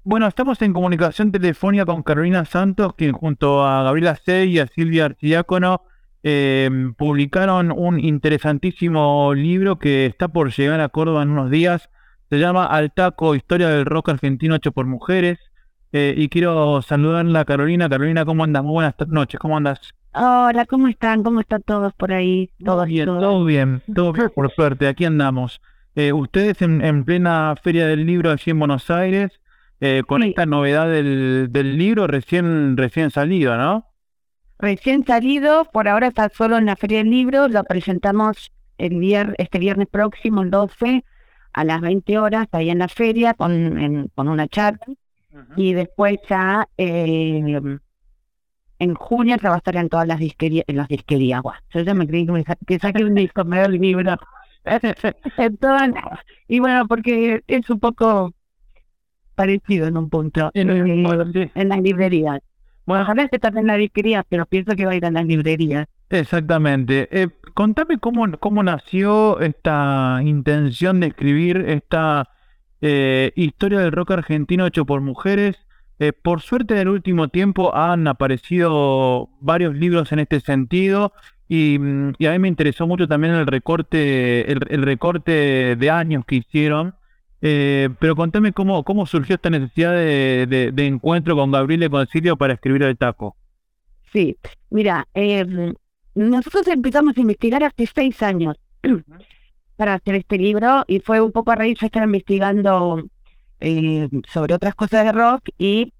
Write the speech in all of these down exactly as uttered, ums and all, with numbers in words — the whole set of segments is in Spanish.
Bueno, estamos en comunicación telefónica con Carolina Santos, quien junto a Gabriela Sey y a Silvia Arcidiácono eh, publicaron un interesantísimo libro que está por llegar a Córdoba en unos días. Se llama Al Taco, Historia del Rock Argentino hecho por mujeres. Eh, y quiero saludarla a Carolina. Carolina, ¿cómo andas? Muy buenas noches, ¿cómo andas? Hola, ¿cómo están? ¿Cómo están todos por ahí? Muy Todos y bien, todas. todo bien, todo bien, por suerte, aquí andamos. Eh, ustedes en, en plena Feria del Libro allí en Buenos Aires, eh, con Sí, esta novedad del, del libro recién, recién salido, ¿no? recién salido, por ahora está solo en la Feria del Libro, lo presentamos el vier- este viernes próximo, el doce, a las veinte horas, ahí en la feria, con, en- con una charla, Ujú. y después ya eh, en junio se va a estar en todas las disquerías, en las disquerías, guau, yo ya me creí que, me sa- que saqué un disco, me el libro, en todas las- y bueno, porque es un poco parecido en un punto, En- eh, bueno, sí. en las librerías. Bueno, Ojalá esté también en las disquerías, pero pienso que va a ir a las librerías. exactamente. Eh, contame cómo, cómo nació esta intención de escribir esta eh, historia del rock argentino hecho por mujeres. Eh, por suerte, en el último tiempo han aparecido varios libros en este sentido y, mm, y a mí me interesó mucho también el recorte, el, el recorte de años que hicieron. Eh, pero contame cómo, cómo surgió esta necesidad de, de, de encuentro con Gabriela y con Silvio para escribir El Taco. Sí, mira, eh, nosotros empezamos a investigar hace seis años para hacer este libro y fue un poco a raíz de estar investigando eh, sobre otras cosas de rock y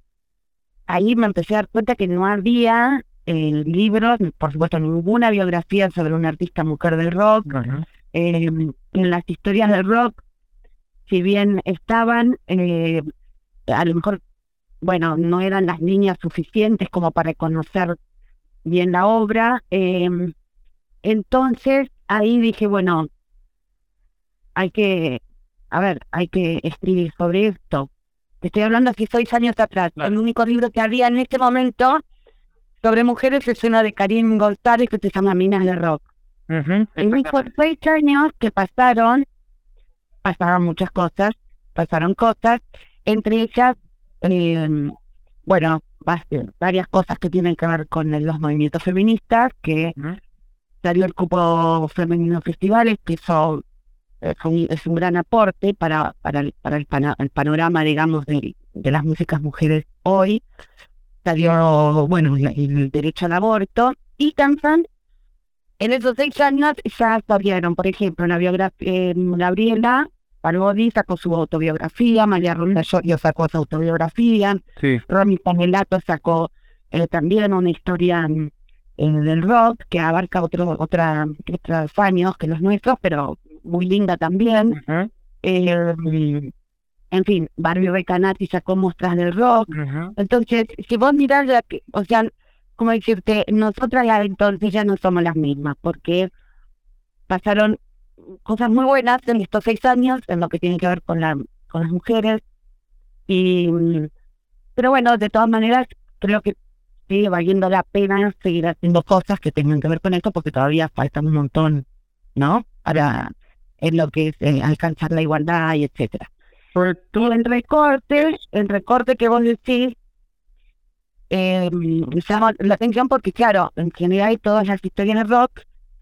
ahí me empecé a dar cuenta que no había eh, libros, por supuesto, ninguna biografía sobre una artista mujer del rock. Ujú. Eh, en las historias del rock, si bien estaban, eh, a lo mejor, bueno, no eran las líneas suficientes como para conocer bien la obra. Eh, entonces ahí dije, bueno, hay que, a ver, hay que escribir sobre esto. Te estoy hablando hace seis años atrás. Claro. El único libro que había en este momento sobre mujeres es uno de Karim González que se llama Minas de Rock. Ujú. En esos seis años que pasaron, pasaron muchas cosas, pasaron cosas, entre ellas, eh, bueno, bas- varias cosas que tienen que ver con los movimientos feministas, que Ujú. salió el cupo femenino festivales, que eso es un, es un gran aporte para, para, el, para el, pana- el panorama, digamos, de, de las músicas mujeres hoy. Salió, bueno, el, el derecho al aborto, y también en esos seis años ya salieron, por ejemplo, la biografía, Gabriela Parodi sacó su autobiografía, María Rosa Llorio sacó su autobiografía, Sí. Ronnie Panelato sacó eh, también una historia mm, eh, del rock que abarca otro, otra, otros años que los nuestros, pero muy linda también. Ujú. Eh, mm, en fin, Barbie Recanati sacó muestras del rock. Ujú. Entonces, si vos mirás, la que- o sea, como decirte, nosotras ya entonces ya no somos las mismas, porque pasaron cosas muy buenas en estos seis años, en lo que tiene que ver con la, con las mujeres, y mm, pero bueno, de todas maneras, creo que sigue valiendo la pena seguir haciendo cosas que tengan que ver con esto, porque todavía falta un montón, ¿no? Para en lo que es eh, alcanzar la igualdad y etcétera. Sobre Y todo, el recorte, el recorte que vos decís, eh, me llama la atención porque, claro, en general todas las historias de rock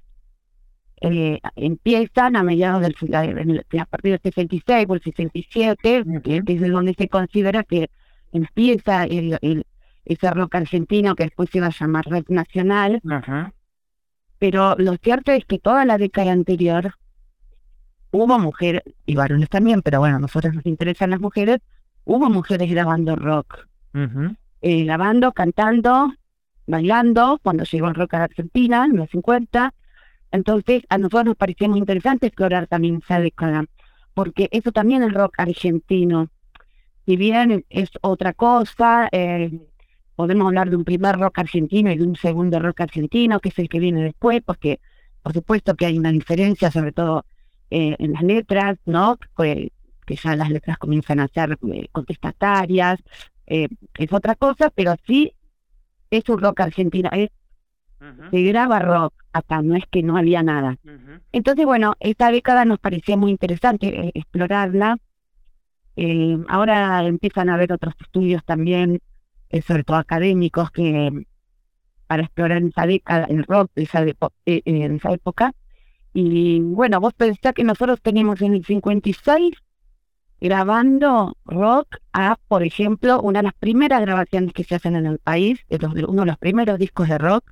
eh, empiezan a mediados del siglo- en el- a partir del sesenta y seis o el sesenta y siete, que ujú, que es de donde se considera que empieza el, el- ese rock argentino que después se iba a llamar rock nacional, ajá, pero lo cierto es que toda la década anterior hubo mujeres, y varones también, pero bueno, a nosotros nos interesan las mujeres, hubo mujeres grabando rock, ujú, eh, grabando, cantando, bailando, cuando llegó el rock a Argentina, en los cincuenta. Entonces, a nosotros nos parecía muy interesante explorar también esa década, porque eso también es rock argentino. Si bien es otra cosa, eh, podemos hablar de un primer rock argentino y de un segundo rock argentino, que es el que viene después, porque por supuesto que hay una diferencia, sobre todo eh, en las letras, ¿no? Que, que ya las letras comienzan a ser eh, contestatarias, eh, es otra cosa, pero sí es un rock argentino, es, ujú, se graba rock acá, no es que no había nada. ujú. Entonces, bueno, esta década nos parecía muy interesante eh, explorarla Eh, ahora empiezan a haber otros estudios también, eh, sobre todo académicos, que para explorar esa década, el rock de esa, depo- eh, eh, en esa época. Y bueno, vos pensás que nosotros teníamos en el cincuenta y seis grabando rock a, por ejemplo, una de las primeras grabaciones que se hacen en el país, de los- uno de los primeros discos de rock,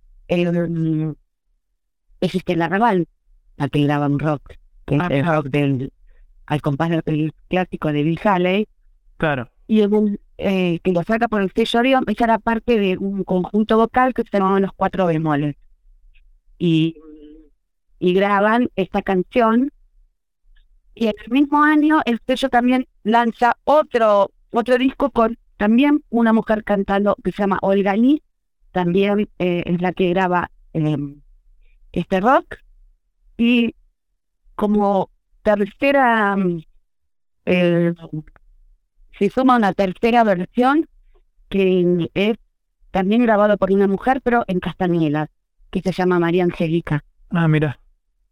el, existe la Raval, la que graba un rock, que es Ah, el rock del, al compás del clásico de Bill Haley, claro. y en un, eh, que lo saca por el sello Orion. Esa era parte de un conjunto vocal que se llamaba Los Cuatro Bemoles, y, y graban esta canción, y en el mismo año el sello también lanza otro, otro disco con también una mujer cantando que se llama Olga Lee, también eh, es la que graba eh, este rock, y como tercera, mm, eh, se suma una tercera versión que es también grabado por una mujer, pero en Castañuelas, que se llama María Angélica. Ah, mira,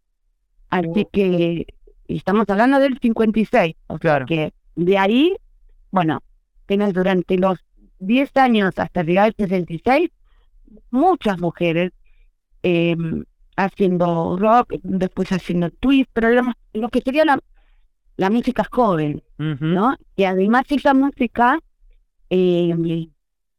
Así que estamos hablando del cincuenta y seis, o sea claro. que de ahí, bueno, tenés durante los diez años hasta llegar al sesenta y seis, muchas mujeres eh, haciendo rock, después haciendo twist, pero lo, lo que sería la, la música joven, Ujú. ¿no? Y además esa música eh,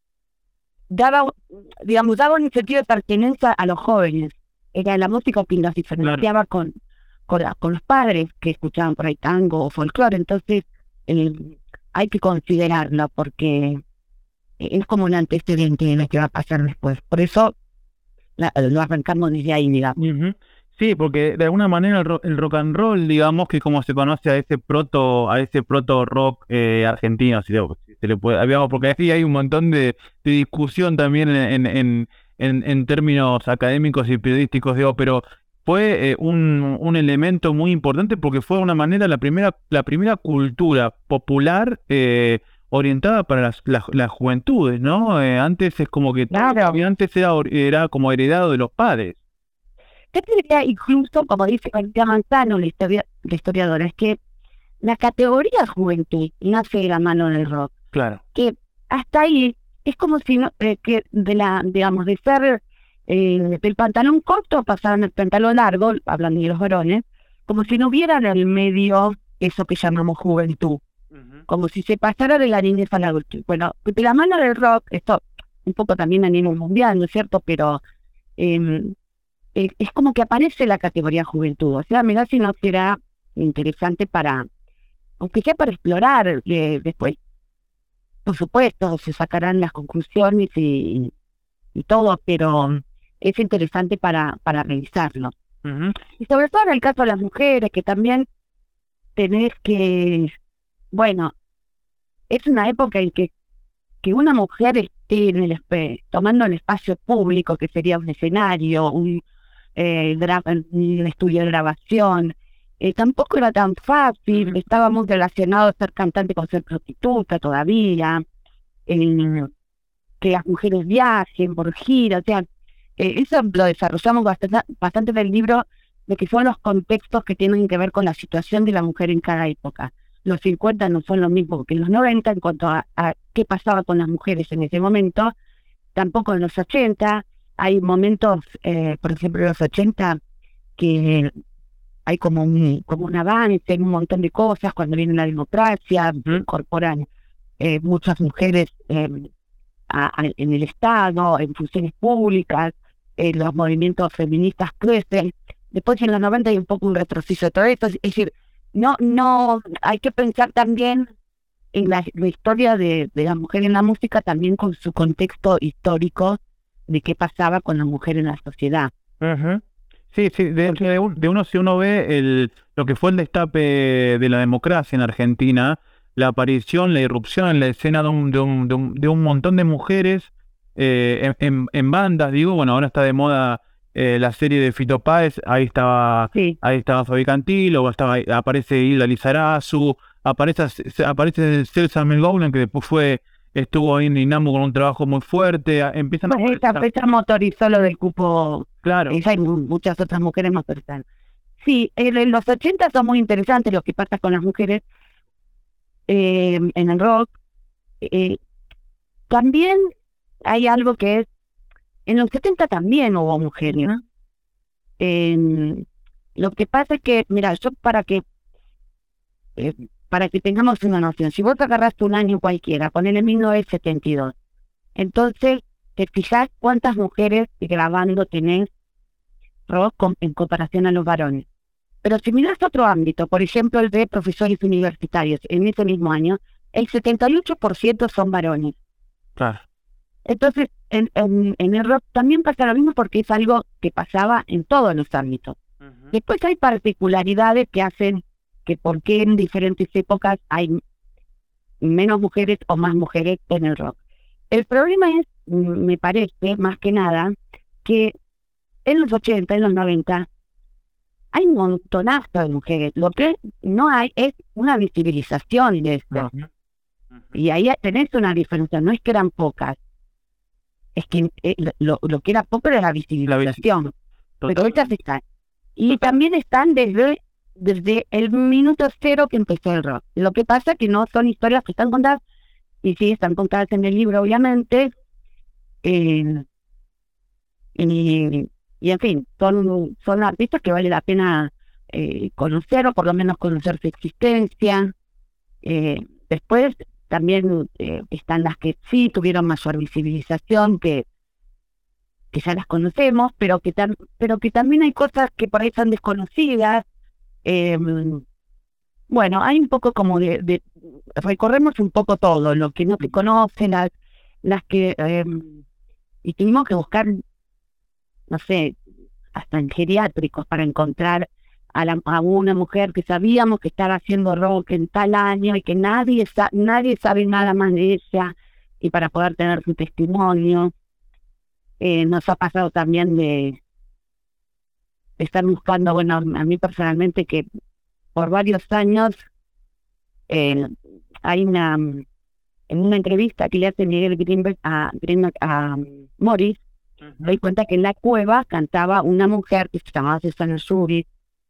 daba, digamos, daba un sentido de pertenencia a los jóvenes. Era la música que los diferenciaba con, con, la- con los padres que escuchaban por ahí tango o folclore. Entonces, eh, hay que considerarlo porque es como un antecedente de lo que va a pasar después. Por eso la- lo arrancamos desde ahí, digamos. Ujú. Sí, porque de alguna manera el, ro- el rock and roll, digamos, que como se conoce a ese proto, a ese proto rock eh, argentino, si, le- si se le puede, digamos, porque ahí hay un montón de, de discusión también en, en, en, en- en términos académicos y periodísticos, digo, pero fue eh, un, un elemento muy importante porque fue de una manera la primera, la primera cultura popular eh, orientada para las, las, las juventudes, ¿no? Eh, antes es como que todo lo Claro. que antes era, or- era como heredado de los padres. Yo te diría incluso, como dice Carita Manzano, la, historia, la historiadora, es que la categoría juventud nace de la mano del rock. Claro. Que hasta ahí es como si no, eh, que de la, digamos, de ser eh, del pantalón corto pasaran al pantalón largo, hablando de los varones, como si no hubiera en el medio eso que llamamos juventud, Ujú. como si se pasara de la niñez a la adultez. Bueno, de la mano del rock, esto un poco también a nivel mundial, ¿no es cierto? Pero eh, eh, es como que aparece la categoría juventud. O sea, mirá si no será interesante para, aunque sea para explorar eh, después. Por supuesto, se sacarán las conclusiones y, y todo, pero es interesante para, para revisarlo. Ujú. Y sobre todo en el caso de las mujeres, que también tenés que, bueno, es una época en que, que una mujer esté en el, espe- tomando el espacio público, que sería un escenario, un, eh, gra- un estudio de grabación, eh, tampoco era tan fácil, estaba muy relacionado ser cantante con ser prostituta todavía, en que las mujeres viajen por gira, o sea, eh, eso lo desarrollamos bastante, bastante en el libro, de que son los contextos que tienen que ver con la situación de la mujer en cada época. Los cincuenta no son lo mismo que los noventa en cuanto a, a qué pasaba con las mujeres en ese momento, tampoco en los ochenta. Hay momentos, eh, por ejemplo, en los ochenta, que hay como un, como un avance en un montón de cosas, cuando viene la democracia, se incorporan eh, muchas mujeres eh, a- a- en el Estado, en funciones públicas, eh, los movimientos feministas crecen. Después en los noventa hay un poco un retroceso de todo esto. Es decir, no, no, hay que pensar también en la, la historia de, de la mujer en la música, también con su contexto histórico de qué pasaba con la mujer en la sociedad. Ujú. Sí, sí, de, de un- de uno si uno ve el, lo que fue el destape de la democracia en Argentina, la aparición, la irrupción en la escena de un, de un, de un, de un montón de mujeres eh, en, en, en bandas, digo, bueno, ahora está de moda eh, la serie de Fito Páez, ahí estaba, Sí, ahí estaba Fabi Cantilo, estaba, aparece Hilda Lizarazu, aparece, se- aparece Celsa Melgoulen, que después fue, estuvo ahí en INAMU con un trabajo muy fuerte, a- empiezan a pues esta aparecer, fecha motorizó lo del cupo. claro. Ella y mu- muchas otras mujeres motorizadas. Sí, en, en los ochenta son muy interesantes lo que pasa con las mujeres. eh, en el rock. Eh, también hay algo que es, en los setenta también hubo mujeres. Eh, lo que pasa es que, mira, yo para que eh, para que tengamos una noción, si vos agarraste un año cualquiera, ponele mil novecientos setenta y dos, entonces te fijás cuántas mujeres grabando tenés rock con, en comparación a los varones. Pero si mirás otro ámbito, por ejemplo el de profesores universitarios, en ese mismo año, el setenta y ocho por ciento son varones. Claro. Entonces, en, en, en el rock también pasa lo mismo porque es algo que pasaba en todos los ámbitos. Uh-huh. Después hay particularidades que hacen que por qué en diferentes épocas hay menos mujeres o más mujeres en el rock. El problema es, me parece, más que nada, que en los ochenta, en los noventa, hay un montonazo de mujeres. Lo que no hay es una visibilización de esto. Uh-huh. Uh-huh. Y ahí tenés una diferencia, no es que eran pocas. Es que eh, lo, lo que era poco era la visibilización. La vis- pero estas están. Y Total. También están desde, desde el minuto cero que empezó el rock. Lo que pasa es que no son historias que están contadas, y sí están contadas en el libro, obviamente. Eh, y, y en fin, son, son artistas que vale la pena eh, conocer, o por lo menos conocer su existencia. Eh, después también eh, están las que sí tuvieron mayor visibilización, que, que ya las conocemos, pero que, tam- pero que también hay cosas que por ahí son desconocidas. Eh, bueno, hay un poco como de, de... Recorremos un poco todo, lo que no se conoce, las, las que... Eh, y tuvimos que buscar, no sé, hasta en geriátricos para encontrar a, la, a una mujer que sabíamos que estaba haciendo rock en tal año y que nadie, sa- nadie sabe nada más de ella, y para poder tener su testimonio. Eh, nos ha pasado también de, de estar buscando, bueno, a mí personalmente, que por varios años eh, hay una, en una entrevista que le hace Miguel Greenberg a, Greenberg a um, Morris, uh-huh. me doy cuenta que en la cueva cantaba una mujer que se llamaba Susana Shubis.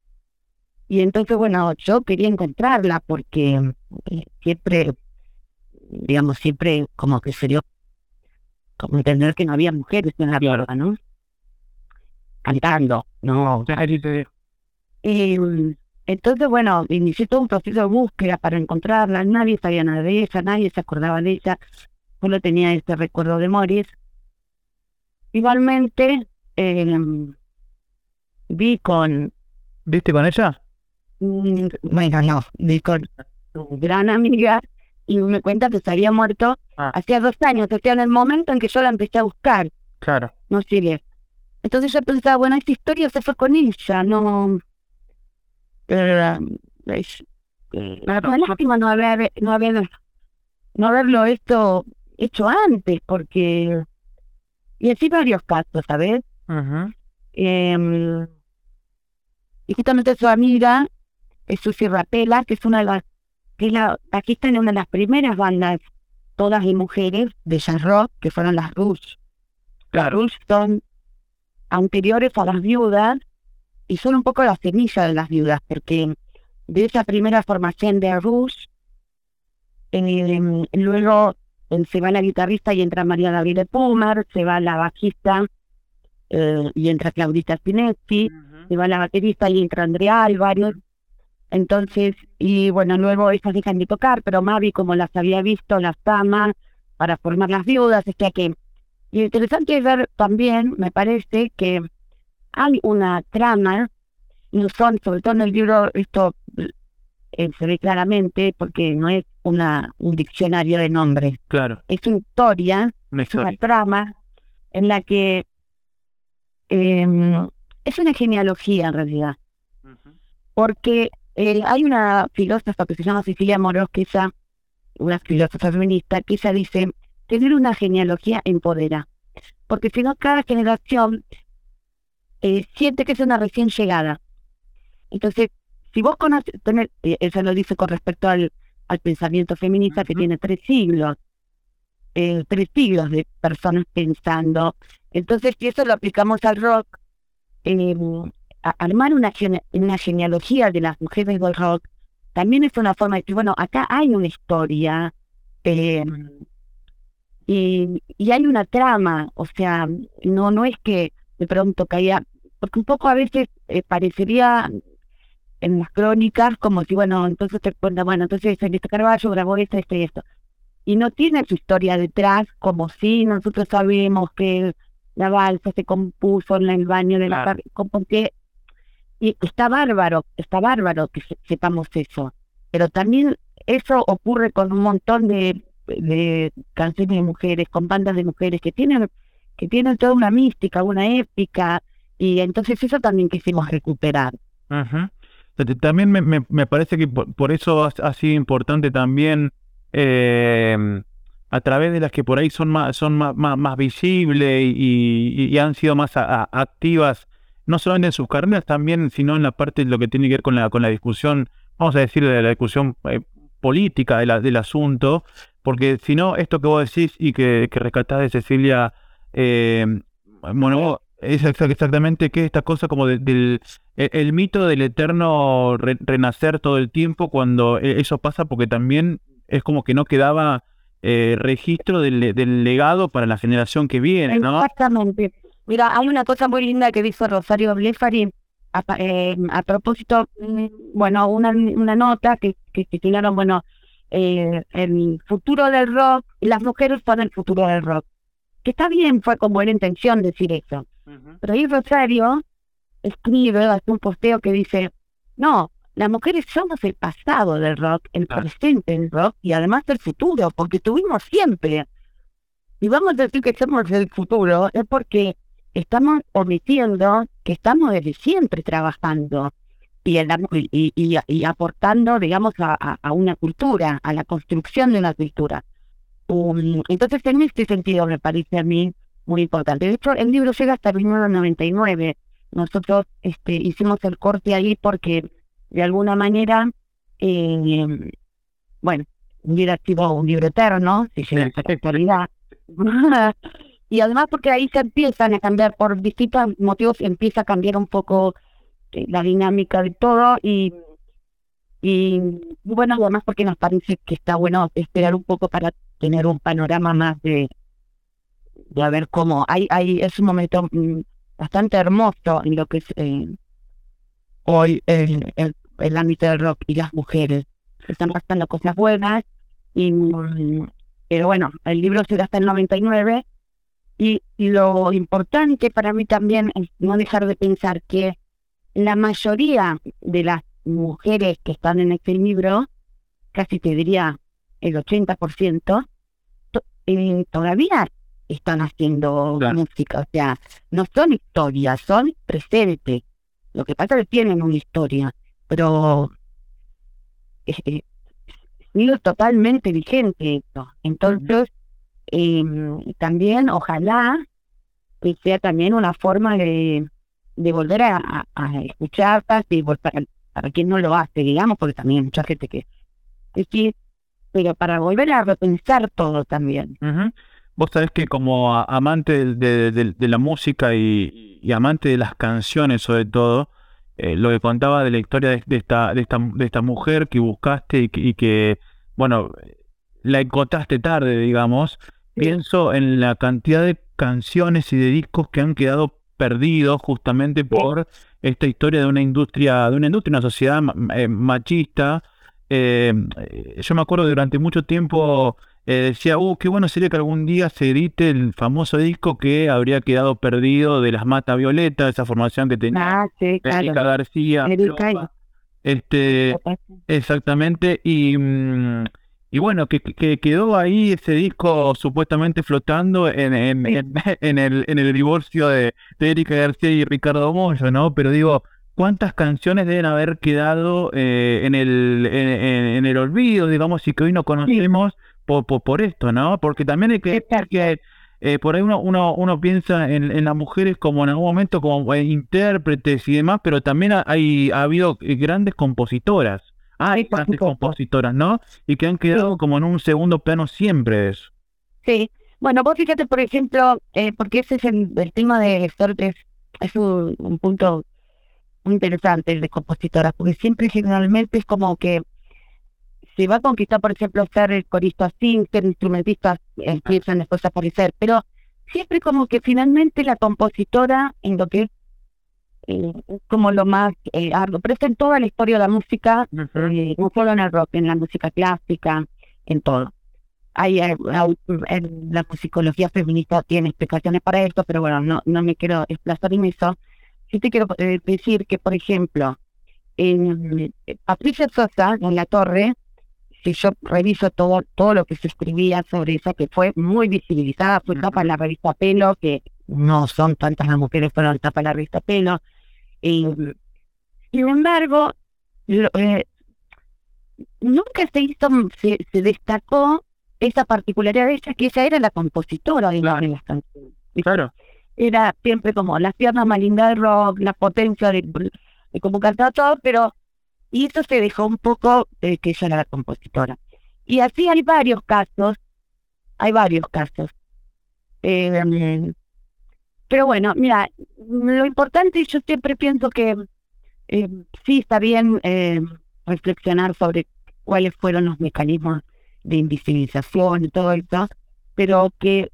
Y entonces, bueno, yo quería encontrarla porque eh, siempre, digamos, siempre como que se dio como entender que no había mujeres en la cueva, ¿no? Cantando, ¿no? Y entonces, bueno, inicié todo un proceso de búsqueda para encontrarla. Nadie sabía nada de ella, nadie se acordaba de ella. Solo tenía este recuerdo de Morris. Igualmente, eh, vi con... ¿Viste con ella? Bueno, no, vi con su gran amiga y me cuenta que se había muerto ah. hacía dos años, o sea, en el momento en que yo la empecé a buscar. Claro. No sigue. Entonces yo pensaba, bueno, esta historia se fue con ella, no... Eh, es, eh, claro. Es lástima no haber, no haber, no haberlo esto hecho antes, porque... Y así varios casos, ¿sabes? Uh-huh. Eh, y justamente su amiga es Susi Rapela, que es una de las, que es la, aquí está en una de las primeras bandas, todas de mujeres, de jazz rock, que fueron las Rush. Claro. Las Rush son anteriores a las Viudas, y son un poco la semilla de las Viudas, porque de esa primera formación de Rush, eh, luego eh, se va la guitarrista y entra María Gabriela Pumer, se va la bajista eh, y entra Claudita Spinetti, uh-huh. se va la baterista y entra Andrea Álvarez. Entonces, y bueno, luego ellas dejan de tocar, pero Mavi, como las había visto, las tama para formar las Viudas. O sea que, y interesante es ver también, me parece, que hay una trama, no son, sobre todo en el libro, esto eh, se ve claramente, porque no es una un diccionario de nombres. Claro. Es una historia, una, historia. Es una trama en la que eh, es una genealogía en realidad. Uh-huh. Porque eh, hay una filósofa que se llama Cecilia Morós, que ella, una filósofa feminista, que ella dice, tener una genealogía empodera. Porque si no, cada generación eh, siente que es una recién llegada. Entonces, si vos conoces, tener, eh, eso lo dice con respecto al, al pensamiento feminista, uh-huh. que tiene tres siglos, eh, tres siglos de personas pensando. Entonces, si eso lo aplicamos al rock, eh, a armar una, gene, una genealogía de las mujeres del rock también es una forma de decir, bueno, acá hay una historia, eh, y, y hay una trama, o sea, no, no es que de pronto caía, porque un poco a veces eh, parecería en las crónicas como si, bueno, entonces te cuenta, bueno, entonces Ernesto Carballo grabó esto, esto y esto. Y no tiene su historia detrás, como si nosotros sabemos que la balsa se compuso en el baño de la Claro. car- como que y está bárbaro, está bárbaro que se- sepamos eso. Pero también eso ocurre con un montón de, de canciones de mujeres, con bandas de mujeres que tienen, que tienen toda una mística, una épica, y entonces eso también quisimos recuperar. Ujú. T- t- También me, me, me parece que por, por eso ha, ha sido importante también eh, a través de las que por ahí son más, son más, más, más visibles y, y- y han sido más a- a- activas, no solamente en sus carreras también, sino en la parte de lo que tiene que ver con la, con la discusión, vamos a decir, de la discusión eh, política de la- del asunto, porque si no, esto que vos decís y que, que rescatás de Cecilia, eh, bueno, es exa- exactamente que esta cosa como de- del el, el mito del eterno re- renacer todo el tiempo cuando eh, eso pasa, porque también es como que no quedaba eh, registro del, le- del legado para la generación que viene, ¿no? Exactamente. Mira, hay una cosa muy linda que dijo Rosario Blefari a, pa- eh, a propósito, mm, bueno, una, una nota que, que titularon, bueno, eh, el futuro del rock, y las mujeres son el futuro del rock. Que está bien, fue con buena intención decir eso. Ujú. Pero ahí Rosario escribe, hace un posteo que dice, no, las mujeres somos el pasado del rock, el Claro. presente del rock y además el futuro, porque tuvimos siempre. Y vamos a decir que somos el futuro, es porque estamos omitiendo que estamos desde siempre trabajando y, en la- y, y, y aportando, digamos, a, a, a una cultura, a la construcción de una cultura. Um, entonces, en este sentido, me parece a mí muy importante. De hecho, el libro llega hasta mil novecientos noventa y nueve. Nosotros este, hicimos el corte ahí porque, de alguna manera, eh, bueno, hubiera sido un libro eterno, si llega a ser actualidad. Y además porque ahí se empiezan a cambiar, por distintos motivos, empieza a cambiar un poco eh, la dinámica de todo y, y bueno, además porque nos parece que está bueno esperar un poco para tener un panorama más de, de a ver cómo. Hay, hay, es un momento mm, bastante hermoso en lo que es eh, hoy el, el, el ámbito del rock y las mujeres. Están pasando cosas buenas, y, mm, pero bueno, el libro se da hasta el noventa y nueve y, y lo importante para mí también es no dejar de pensar que la mayoría de las mujeres que están en este libro, casi te diría el ochenta por ciento, to- eh, todavía están haciendo Claro. música, o sea, no son historias, son presentes. Lo que pasa es que tienen una historia, pero eh, eh, sigue totalmente vigente esto. Entonces, eh, también ojalá que sea también una forma de, de volver a, a, a escucharlas y vol- para, para quien no lo hace, digamos, porque también hay mucha gente que, que sí, pero para volver a repensar todo también. Ujú. Vos sabés que como a- amante de, de- de- de la música y, y amante de las canciones sobre todo, eh, lo que contaba de la historia de, de esta, de esta, de esta mujer que buscaste y que, y que, bueno, la encontraste tarde, digamos, pienso en la cantidad de canciones y de discos que han quedado perdidos justamente por esta historia de una industria, de una industria, una sociedad ma- eh, machista. Eh, eh, yo me acuerdo que durante mucho tiempo eh, decía, uh, qué bueno sería que algún día se edite el famoso disco que habría quedado perdido de las Mata Violeta, esa formación que tenía Ah, sí, Erika claro. García, Erika y- Fiopa, este, exactamente, y, mm, y bueno, que, que quedó ahí ese disco supuestamente flotando en, en, Sí. en, en el, en el divorcio de, de Erika García y Ricardo Mollo, ¿no? Pero digo, ¿cuántas canciones deben haber quedado eh, en el, en, en- en el olvido, digamos, y que hoy no conocemos por, por, por esto, ¿no? Porque también hay que decir Exacto. que eh, por ahí uno, uno, uno piensa en, en las mujeres como en algún momento como eh, intérpretes y demás, pero también ha- hay, ha habido eh, grandes compositoras, hay Sí, por grandes supuesto. compositoras, ¿no? Y que han quedado Sí. como en un segundo plano siempre de eso. Sí, bueno, vos fíjate, por ejemplo, eh, porque ese es el, el tema de Héctor, es, es un, un punto muy interesante el de compositoras, porque siempre generalmente es como que se va a conquistar, por ejemplo, ser corista así, ser instrumentista, empiezan después a aparecer, pero siempre como que finalmente la compositora en lo que es eh, como lo más eh, arduo, pero es en toda la historia de la música, eh, no solo en el rock, en la música clásica, en todo. Hay, eh, en la musicología feminista tiene explicaciones para esto, pero bueno, no, no me quiero desplazar en eso. Sí te quiero eh, decir que, por ejemplo, en eh, Patricia Sosa, en La Torre, si yo reviso todo todo lo que se escribía sobre ella, que fue muy visibilizada, fue tapa en la revista Pelo, que no son tantas las mujeres, fueron tapa en la revista Pelo. Eh, sin embargo, lo, eh, nunca se hizo, se, se destacó esa particularidad de ella, que ella era la compositora de, claro. de las canciones. Claro. Era siempre como las piernas más lindas del rock, la potencia de, de cómo cantaba todo, pero y eso se dejó un poco de que ella era la compositora. Y así hay varios casos, hay varios casos. Eh, pero bueno, mira, lo importante, yo siempre pienso que eh, sí está bien eh, reflexionar sobre cuáles fueron los mecanismos de invisibilización y todo eso, pero que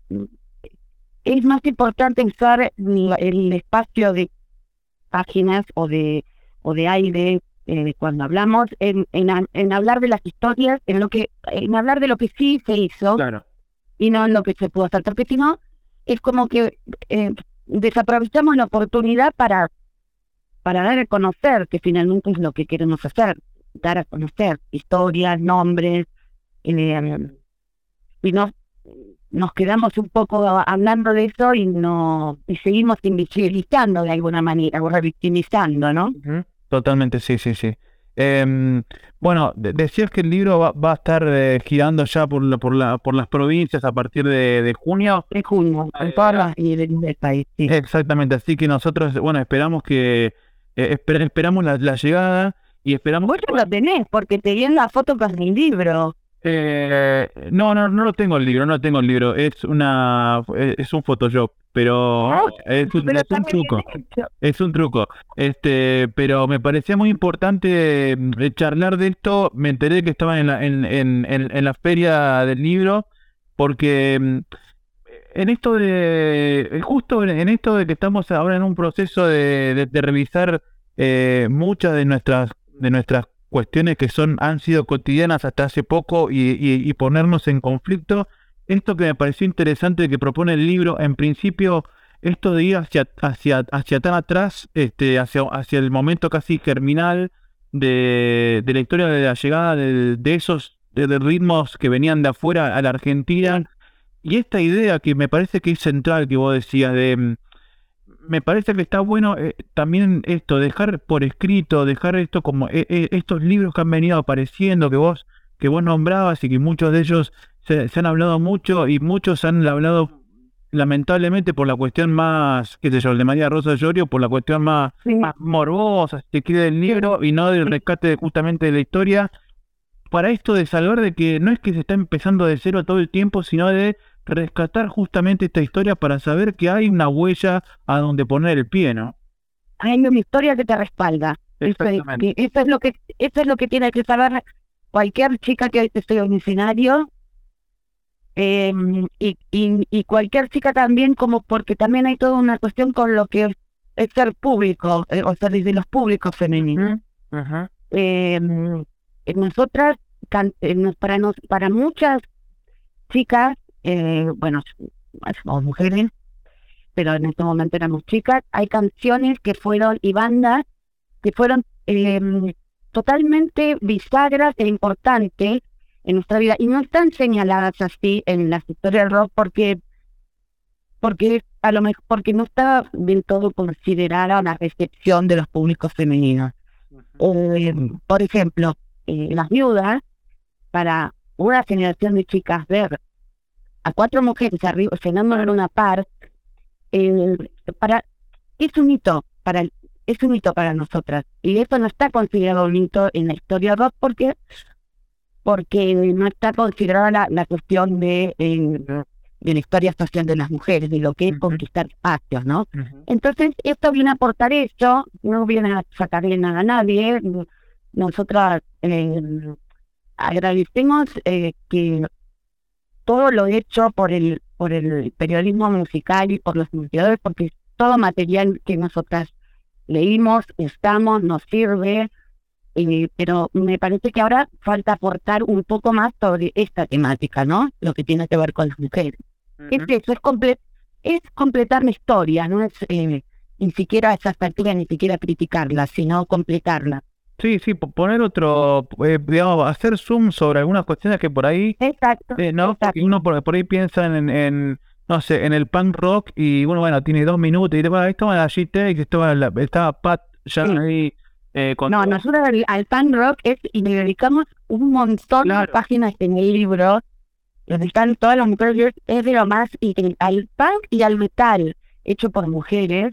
es más importante usar el espacio de páginas o de o de aire eh, cuando hablamos en, en en hablar de las historias, en lo que en hablar de lo que sí se hizo, claro. Y no en lo que se pudo hacer, porque si no es como que eh, desaprovechamos la oportunidad para para dar a conocer, que finalmente es lo que queremos hacer, dar a conocer historias, nombres, eh, y no nos quedamos un poco hablando de eso y no y seguimos invisibilizando de alguna manera, o revictimizando, ¿no? Uh-huh. Totalmente, sí, sí, sí. Eh, bueno, de- decías que el libro va, va a estar eh, girando ya por la, por la, por las provincias a partir de, de junio. De junio, Eh, en todas las y del, del país, sí. Exactamente, así que nosotros, bueno, esperamos que eh, esper- esperamos la, la llegada y esperamos Vos que ya lo tenés, porque te vi en la foto con mi libro. Eh, no, no, no lo tengo el libro, no tengo el libro, es una, es es un Photoshop, pero es un, Pero es un está muy truco, bien hecho. es un truco, este, pero me parecía muy importante mm, eh, charlar de esto, me enteré que estaban en la, en, en, en, en la feria del libro, porque mm, en esto de, eh, justo en, en esto de que estamos ahora en un proceso de, de, de revisar eh, muchas de nuestras, de nuestras cuestiones que son, han sido cotidianas hasta hace poco y, y, y ponernos en conflicto, esto que me pareció interesante que propone el libro, en principio, esto de ir hacia, hacia, hacia tan atrás, este, hacia, hacia el momento casi germinal de, de la historia de la llegada de, de esos de, de ritmos que venían de afuera a la Argentina. Y esta idea que me parece que es central que vos decías de mm, me parece que está bueno eh, también esto, dejar por escrito, dejar esto como eh, eh, estos libros que han venido apareciendo, que vos que vos nombrabas y que muchos de ellos se, se han hablado mucho y muchos han hablado lamentablemente por la cuestión más, qué sé yo, el de María Rosa Llorio, por la cuestión más, Sí. más morbosa, si se quiere, del libro y no del rescate de- justamente de la historia, para esto de salvar de que no es que se está empezando de cero todo el tiempo, sino de rescatar justamente esta historia para saber que hay una huella a donde poner el pie, ¿no? Hay una historia que te respalda. Eso es, Exactamente. que- eso es lo que eso es lo que tiene que saber cualquier chica que esté en un escenario, eh, y, y, y cualquier chica también, como porque también hay toda una cuestión con lo que es, es ser público, eh, o sea, desde los públicos femeninos. Ajá. Eh, eh, nosotras, can- eh, nos- para, nos, para muchas chicas, eh, bueno, o mujeres, pero en este momento éramos chicas, hay canciones que fueron y bandas que fueron eh, totalmente bisagras e importantes en nuestra vida y no están señaladas así en las historias del rock porque porque a lo mejor porque no está del todo considerada la recepción de los públicos femeninos. Eh, por ejemplo, eh, las viudas, para una generación de chicas ver a cuatro mujeres arriba llenando en una par, eh, para es un hito para el- es un hito para nosotras y eso no está considerado un hito en la historia rock porque porque no está considerada la, la cuestión de eh, de la historia social de las mujeres, de lo que es Ujú. conquistar espacios, ¿no? Ujú. Entonces, esto viene a aportar eso, no viene a sacarle nada a nadie. Nosotras eh, agradecemos eh, que todo lo hecho por el por el periodismo musical y por los investigadores, porque todo material que nosotras leímos, estamos, nos sirve, eh, pero me parece que ahora falta aportar un poco más sobre esta temática, ¿no? Lo que tiene que ver con las mujeres. Uh-huh. Es eso, es, comple- es completar la historia, no es eh, ni siquiera a esas alturas, ni siquiera criticarla, sino completarla. Sí, sí, poner otro, eh, digamos, hacer zoom sobre algunas cuestiones que por ahí, exacto, eh, ¿no? Exacto. Porque uno por, por ahí piensa en, en, no sé, en el punk rock y uno, bueno, tiene dos minutos y dice, bueno, esto va la G-Tech, esto va la, estaba Pat ya sí. ahí. Eh, con no, todo. Nosotros al, al punk rock es, y le dedicamos un montón claro. de páginas en el libro, donde están todas las mujeres, es de lo más, y al punk y al metal, hecho por mujeres,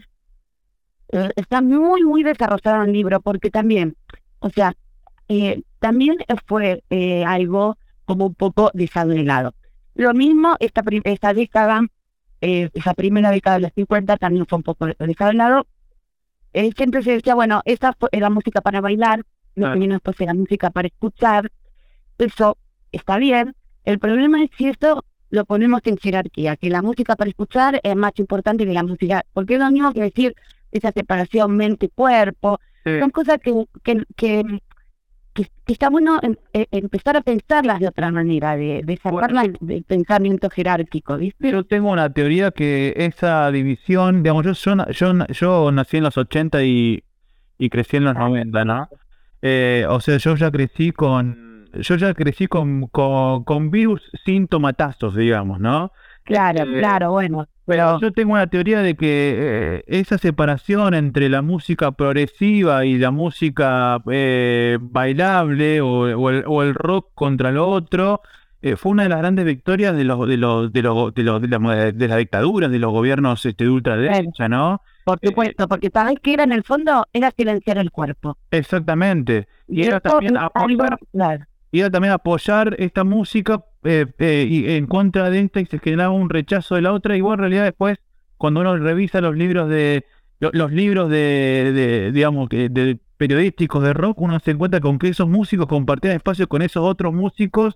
eh, está muy, muy desarrollado en el libro, porque también, o sea, eh, también fue eh, algo como un poco desarreglado. Lo mismo, esta, esta década, eh, esa primera década de los cincuenta también fue un poco desarreglado. Eh, siempre se decía, bueno, esta fue, era música para bailar, lo ah. que vino después era música para escuchar, eso está bien. El problema es si esto lo ponemos en jerarquía, que la música para escuchar es más importante que la música, porque es lo mismo que decir esa separación mente-cuerpo, sí. son cosas que, que, que, que, que está bueno en, en empezar a pensarlas de otra manera, de, de sacarlas bueno, del pensamiento jerárquico, ¿viste? Yo tengo una teoría que esa división, digamos, yo yo, yo, yo nací en los ochenta y, y crecí en los noventa, ¿no? Eh, o sea, yo ya crecí con yo ya crecí con, con, con virus sin tomatazos, digamos, ¿no? Claro, eh, claro, bueno. Pero yo tengo una teoría de que eh, esa separación entre la música progresiva y la música eh, bailable o, o, el, o el rock contra lo otro eh, fue una de las grandes victorias de los de los de los de los de, la, de las dictaduras, de los gobiernos este, de ultraderecha, ¿no? Por supuesto, porque sabes que era en el fondo era silenciar el cuerpo. Exactamente. Y era también apoyar, claro. y era también apoyar esta música eh, eh, y en contra de esta y se generaba un rechazo de la otra. Igual en realidad después, cuando uno revisa los libros de los libros de, de digamos que de periodísticos de rock, uno se encuentra con que esos músicos compartían espacio con esos otros músicos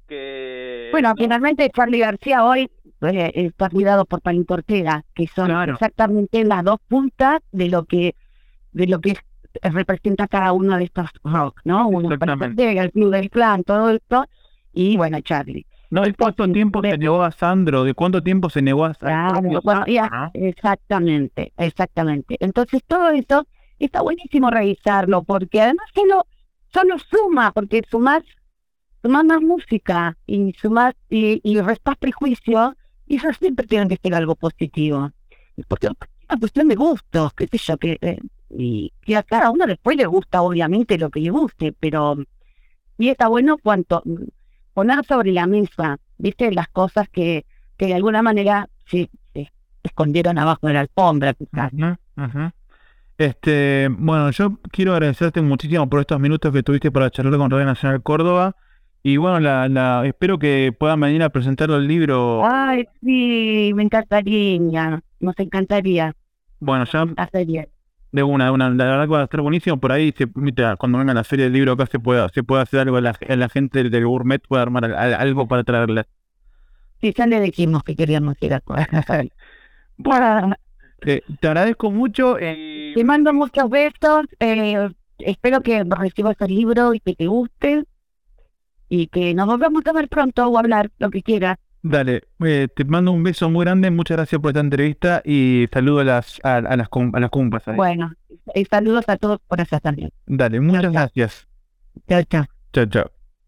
que bueno, finalmente Charly García hoy eh, está cuidado por Palito Ortega, que son claro. exactamente las dos puntas de lo que de lo que representa cada uno de estos rock, ¿no? Uno es Palito Ortega, el Club del Clan, todo esto, y bueno, Charly. No, ¿de cuánto tiempo se negó a Sandro? ¿De cuánto tiempo se negó a Sandro? Claro, bueno, ya, ¿ah? Exactamente, exactamente. Entonces todo eso está buenísimo revisarlo, porque además solo, solo suma, porque sumás, sumás más música y sumás y, y restás prejuicio, y eso siempre tiene que ser algo positivo. Porque es una cuestión de gustos, qué sé yo, que, eh, y que a cada uno después le gusta obviamente lo que le guste, pero y está bueno cuanto poner sobre la mesa, viste, las cosas que, que de alguna manera se, se escondieron abajo de la alfombra, quizás. Uh-huh, uh-huh. Este, bueno, yo quiero agradecerte muchísimo por estos minutos que tuviste para charlar con Radio Nacional Córdoba. Y bueno, la, la, espero que puedan venir a presentar el libro. Ay, sí, me encantaría, nos encantaría. Bueno, ya Hacería. de una, de una, la verdad que va a estar buenísimo. Por ahí, se, cuando venga la feria del libro acá se puede, se puede hacer algo, la, la gente del Gourmet puede armar algo para traerle. Sí, ya le dijimos que queríamos ir a bueno, te, te agradezco mucho. Eh... Te mando muchos besos. Eh, espero que recibas el libro y que te guste. Y que nos volvamos a ver pronto o hablar, lo que quieras. Dale, eh, te mando un beso muy grande, muchas gracias por esta entrevista y saludo a las a, a las a las compas. Ahí. Bueno, y saludos a todos por allá también. Dale, muchas chao, gracias. Chao, chao. Chao, chao.